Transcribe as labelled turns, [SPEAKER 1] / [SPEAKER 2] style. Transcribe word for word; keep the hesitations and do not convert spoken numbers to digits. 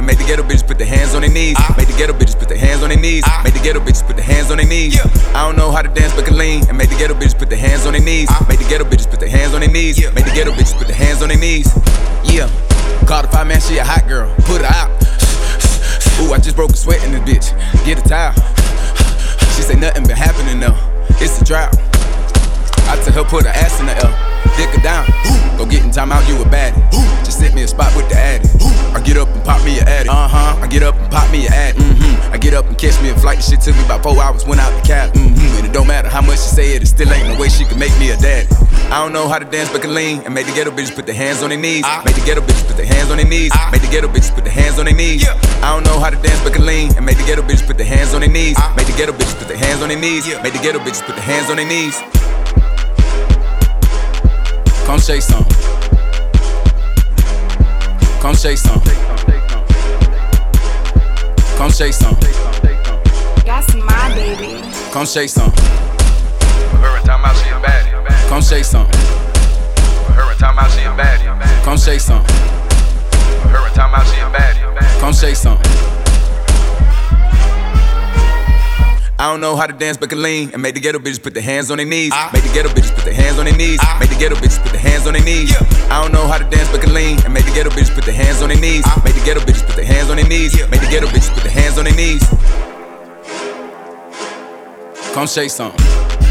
[SPEAKER 1] and made the ghetto bitches put their hands on their knees. Made the ghetto bitches put their hands on their knees. Made the ghetto bitches put their hands on their knees. I don't know how to dance but can lean, and made the ghetto bitches put their hands on their knees. Made the ghetto bitches put their hands on their knees. Made the ghetto bitches put their hands on their knees. Yeah, called the five man, she a hot girl, put her out. Ooh, I just broke a sweat in this bitch, get a towel. She say nothing been happening though, it's a drought. I tell her put her ass in the L, dick her down. Go get in time out, you a baddie. Just sit me a spot with the addy. I get up and pop me a addy. Uh-huh. I get up and pop me a addy. Mm-hmm. I get up and catch me a flight. The shit took me about four hours, went out to Cali. Mm-hmm. And it don't matter how much she say it, it still ain't no way she can make me a daddy. I don't know how to dance but can lean, and made the ghetto bitches put their hands on their knees. Made the ghetto bitches put their hands on their knees. Made the ghetto bitches put their hands on their knees. I don't know how to dance but can lean, and made the ghetto bitches put their hands on their knees. Made the ghetto bitches put their hands on their knees. Made the ghetto bitches put their hands on their knees. Come shake some. Come shake some. Come shake some.
[SPEAKER 2] That's my baby.
[SPEAKER 1] Come shake some. Her and time out she a baddie. Come shake some. Her and time out she a baddie. Come shake some. Her and time out she a baddie. Come shake some. I don't know how to dance but can lean, and made the ghetto bitches put their hands on their knees. Made the ghetto bitches put their hands on their knees. Made the ghetto bitches put their hands on their knees. I don't know how to dance but can lean, and made the ghetto bitches put their hands on their knees. Made the ghetto bitches put their hands on their knees. Made the ghetto bitches put their hands on their knees. Come shake some.